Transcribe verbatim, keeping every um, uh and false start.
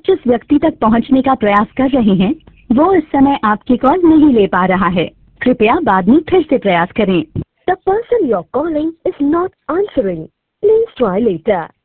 आप जिस व्यक्ति तक पहुंचने का प्रयास कर रहे हैं वो इस समय आपकी कॉल नहीं ले पा रहा है। कृपया बाद में फिर से प्रयास करें। The person you're calling is not answering. Please try later.